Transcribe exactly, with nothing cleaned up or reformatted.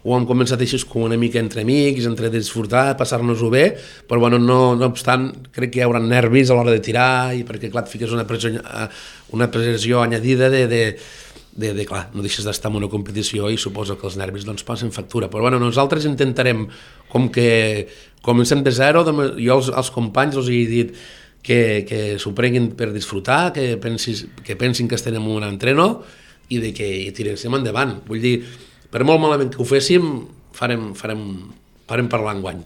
ho hem començat així com una mica entre amics, entre disfrutar, passar-nos-ho bé, però bueno, no, no obstant, crec que hi haurà nervis a l'hora de tirar, i perquè clar, et fiques una pressió, una pressió añadida de, de, de, de clar, no deixes d'estar en una competició i suposo que els nervis doncs passen factura, però bueno, nosaltres intentarem, com que comencem de zero, jo als, als companys els he dit que, que s'ho prenguin per disfrutar, que, pensis, que pensin que estem en un entreno i de que tiréssim endavant. Vull dir, per molt malament que ho féssim, farem, farem, farem parlar enguany.